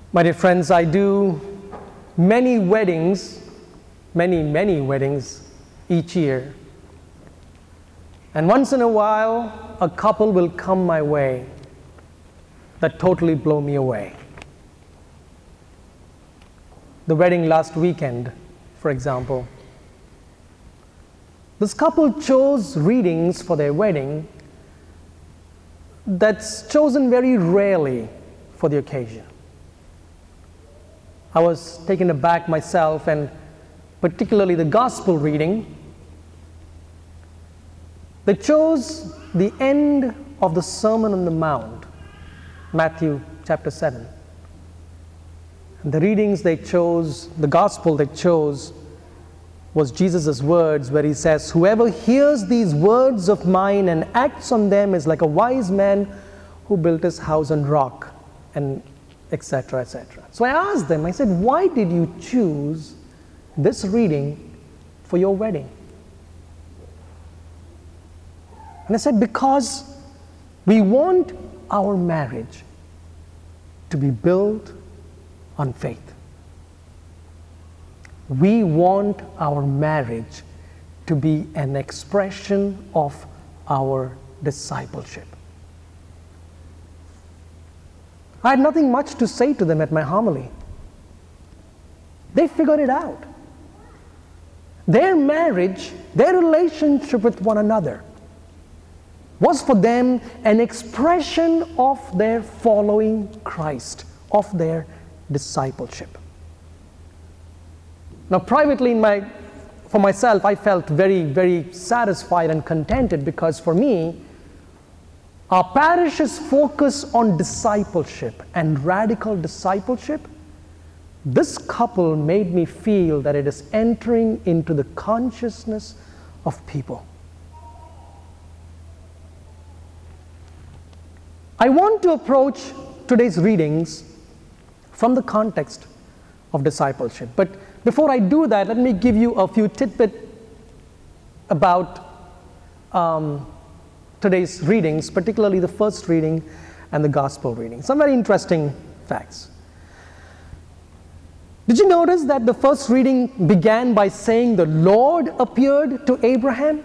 My dear friends, I do many weddings, many weddings each year. And once in a while, a couple will come my way that totally blow me away. The wedding last weekend, for example. This couple chose readings for their wedding that's chosen very rarely for the occasion. I was taken aback myself, and particularly the gospel reading. They chose the end of the Sermon on the Mount, Matthew chapter 7. And the readings they chose, the gospel they chose, was Jesus' words where he says, "Whoever hears these words of mine and acts on them is like a wise man who built his house on rock," and etc., etc. So I asked them, I said, why did you choose this reading for your wedding? And I said, because we want our marriage to be built on faith. We want our marriage to be an expression of our discipleship. I had nothing much to say to them at my homily. They figured it out. Their marriage, their relationship with one another was for them an expression of their following Christ, of their discipleship. Now, privately, for myself, I felt very satisfied and contented, because for me, our parish's focus on discipleship and radical discipleship, this couple made me feel that it is entering into the consciousness of people. I want to approach today's readings from the context of discipleship. But before I do that, let me give you a few tidbits about today's readings, particularly the first reading and the gospel reading. Some very interesting facts. Did you notice that the first reading began by saying the Lord appeared to Abraham?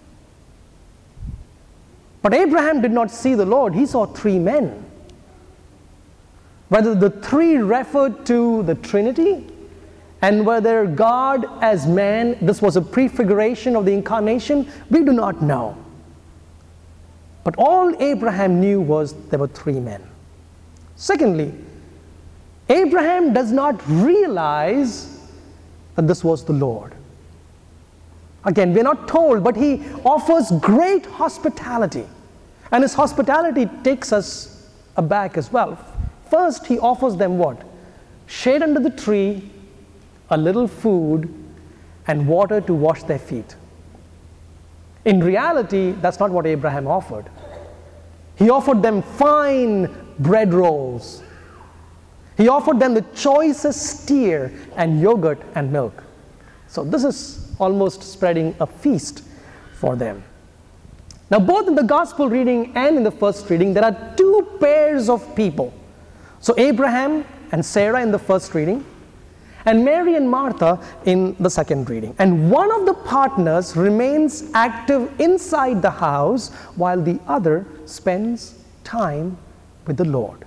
But Abraham did not see the Lord, he saw three men. Whether the three referred to the Trinity, and whether God as man, this was a prefiguration of the incarnation, we do not know. But all Abraham knew was there were three men. Secondly, Abraham does not realize that this was the Lord. Again, we're not told, but he offers great hospitality. And his hospitality takes us aback as well. First, he offers them what? Shade under the tree, a little food, and water to wash their feet. In reality, that's not what Abraham offered. He offered them fine bread rolls. He offered them the choicest steer and yogurt and milk. So this is almost spreading a feast for them. Now, both in the gospel reading and in the first reading, there are two pairs of people. So Abraham and Sarah in the first reading, and Mary and Martha in the second reading. And one of the partners remains active inside the house while the other spends time with the Lord.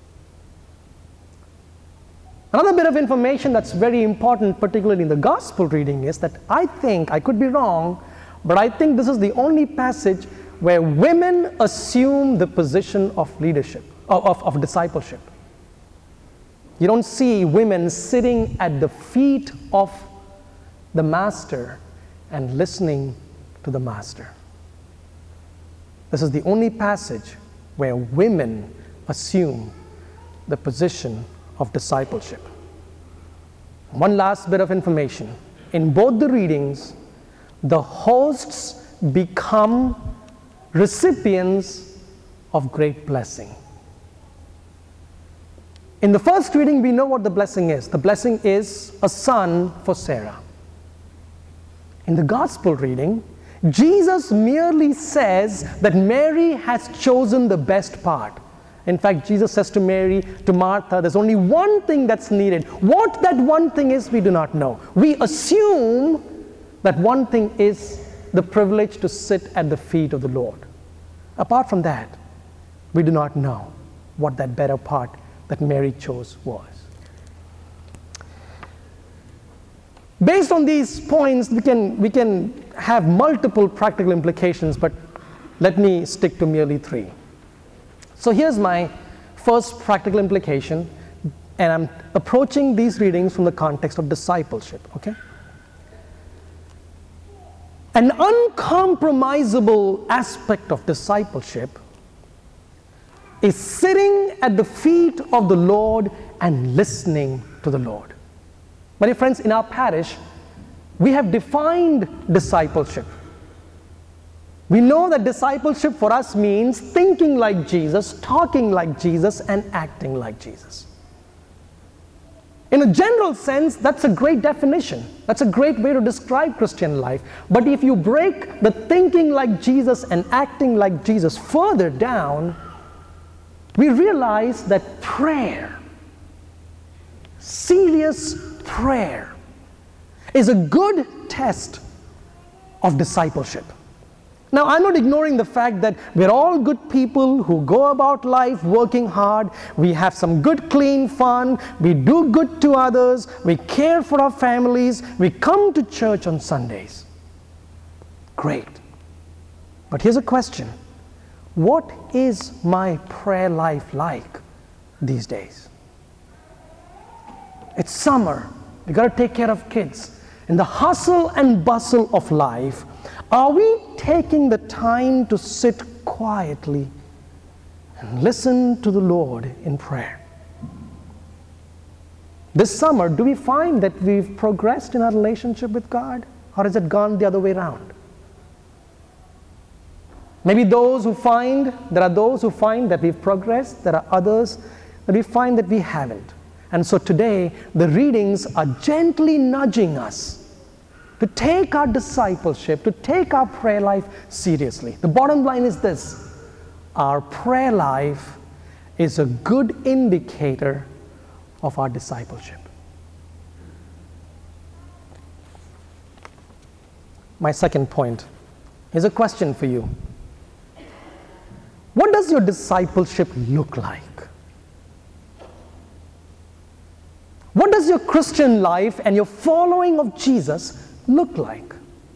Another bit of information that's very important, particularly in the gospel reading, is that I think, I could be wrong, but I think this is the only passage where women assume the position of leadership, of discipleship. You don't see women sitting at the feet of the master and listening to the master. This is the only passage where women assume the position of discipleship. One last bit of information. In both the readings, the hosts become recipients of great blessing. In the first reading, we know what the blessing is. The blessing is a son for Sarah. In the gospel reading, Jesus merely says that Mary has chosen the best part. In fact, Jesus says to Mary, to Martha, there's only one thing that's needed. What that one thing is, we do not know. We assume that one thing is the privilege to sit at the feet of the Lord. Apart from that, we do not know what that better part that Mary chose was. Based on these points, we can have multiple practical implications, but let me stick to merely 3. So here's my first practical implication, and I'm approaching these readings from the context of discipleship, okay? An uncompromisable aspect of discipleship is sitting at the feet of the Lord and listening to the Lord. My dear friends, in our parish, we have defined discipleship. We know that discipleship for us means thinking like Jesus, talking like Jesus, and acting like Jesus. In a general sense, that's a great definition. That's a great way to describe Christian life. But if you break the thinking like Jesus and acting like Jesus further down, we realize that prayer, serious prayer, is a good test of discipleship. Now, I'm not ignoring the fact that we're all good people who go about life working hard. We have some good, clean fun. We do good to others. We care for our families. We come to church on Sundays. Great. But here's a question. What is my prayer life like these days? It's summer. We've got to take care of kids. In the hustle and bustle of life, are we taking the time to sit quietly and listen to the Lord in prayer? This summer, do we find that we've progressed in our relationship with God, or has it gone the other way around? Maybe there are those who find that we've progressed, there are others that we find that we haven't. And so today, the readings are gently nudging us to take our discipleship, to take our prayer life seriously. The bottom line is this: our prayer life is a good indicator of our discipleship. My second point is a question for you. What does your discipleship look like? What does your Christian life and your following of Jesus look like?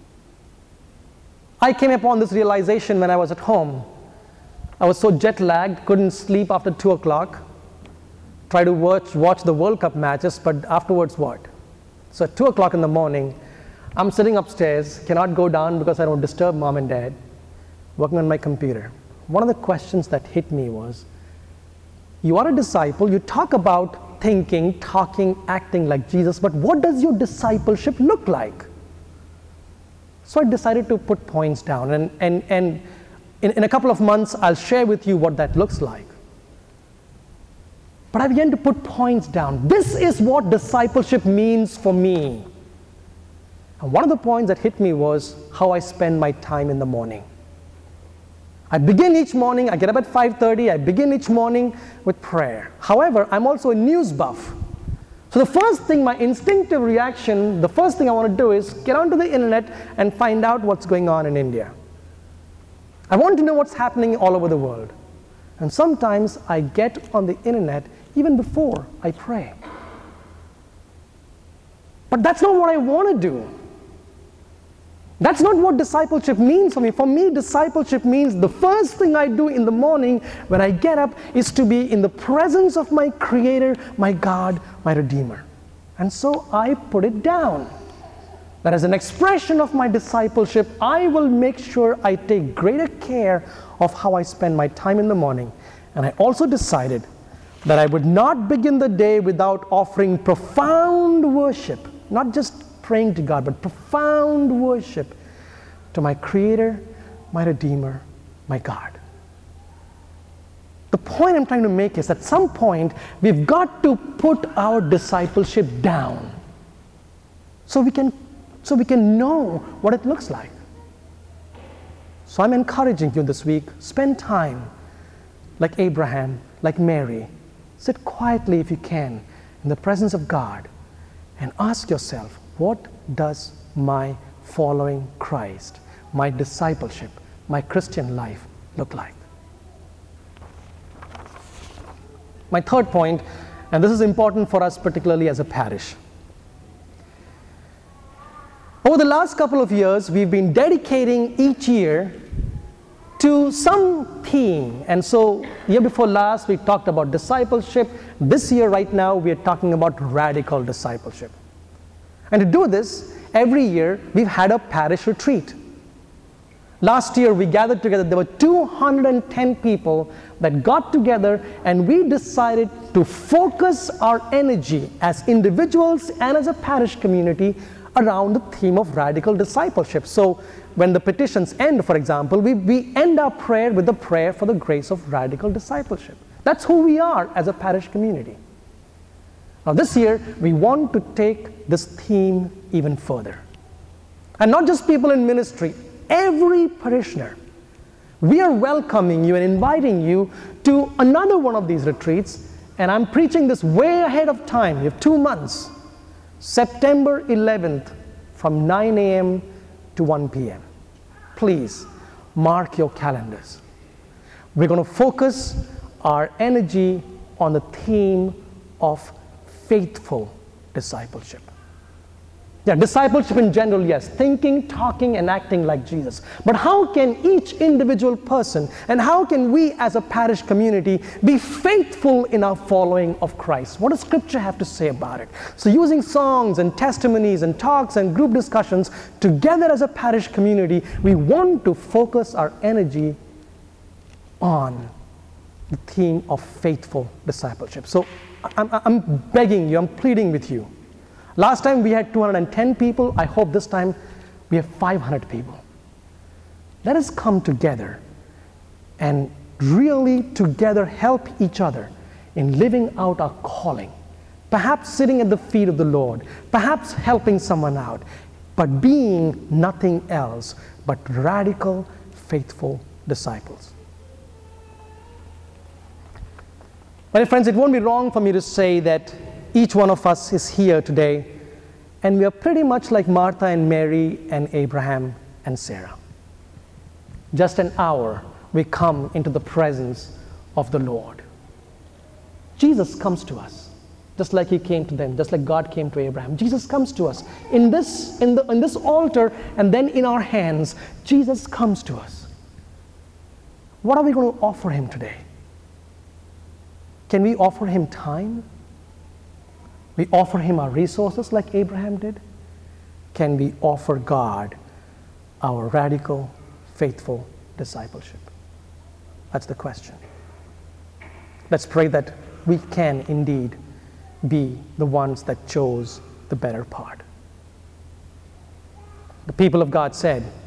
I came upon this realization when I was at home. I was so jet-lagged, couldn't sleep after 2 o'clock. Tried to watch the World Cup matches, but afterwards what? So at 2 o'clock in the morning, I'm sitting upstairs, cannot go down because I don't disturb mom and dad, working on my computer. One of the questions that hit me was, you are a disciple, you talk about thinking, talking, acting like Jesus, but what does your discipleship look like? So I decided to put points down, and in a couple of months, I'll share with you what that looks like. But I began to put points down. This is what discipleship means for me. And one of the points that hit me was how I spend my time in the morning. I begin each morning, I get up at 5:30, I begin each morning with prayer. However, I'm also a news buff. So the first thing, my instinctive reaction, the first thing I want to do is get onto the internet and find out what's going on in India. I want to know what's happening all over the world. And sometimes I get on the internet even before I pray. But that's not what I want to do. That's not what discipleship means for me. For me, discipleship means the first thing I do in the morning when I get up is to be in the presence of my Creator, my God, my Redeemer. And so I put it down. That as an expression of my discipleship, I will make sure I take greater care of how I spend my time in the morning. And I also decided that I would not begin the day without offering profound worship, not just praying to God, but profound worship to my Creator, my Redeemer, my God. The point I'm trying to make is at some point we've got to put our discipleship down so we can know what it looks like. So I'm encouraging you this week, spend time like Abraham, like Mary, sit quietly if you can in the presence of God and ask yourself, what does my following Christ, my discipleship, my Christian life look like? My third point, and this is important for us particularly as a parish. Over the last couple of years, we've been dedicating each year to some theme. And so, year before last, we talked about discipleship. This year, right now, we are talking about radical discipleship. And to do this, every year, we've had a parish retreat. Last year, we gathered together. There were 210 people that got together, and we decided to focus our energy as individuals and as a parish community around the theme of radical discipleship. So when the petitions end, for example, we end our prayer with the prayer for the grace of radical discipleship. That's who we are as a parish community. Now this year, we want to take this theme even further. And not just people in ministry, every parishioner. We are welcoming you and inviting you to another one of these retreats, and I'm preaching this way ahead of time. You have 2 months. September 11th from 9 a.m. to 1 p.m. Please mark your calendars. We're going to focus our energy on the theme of faithful discipleship. Yeah, discipleship in general, yes, thinking, talking, and acting like Jesus. But how can each individual person and how can we as a parish community be faithful in our following of Christ? What does Scripture have to say about it? So using songs and testimonies and talks and group discussions, together as a parish community, we want to focus our energy on the theme of faithful discipleship. So I'm begging you, I'm pleading with you. Last time we had 210 people. I hope this time we have 500 people. Let us come together and really together help each other in living out our calling. Perhaps sitting at the feet of the Lord, perhaps helping someone out, but being nothing else but radical, faithful disciples. My friends, it won't be wrong for me to say that each one of us is here today, and we are pretty much like Martha and Mary and Abraham and Sarah. Just an hour, we come into the presence of the Lord. Jesus comes to us, just like He came to them, just like God came to Abraham. Jesus comes to us in this altar, and then in our hands, Jesus comes to us. What are we going to offer Him today? Can we offer Him time? We offer Him our resources like Abraham did? Can we offer God our radical, faithful discipleship? That's the question. Let's pray that we can indeed be the ones that chose the better part. The people of God said,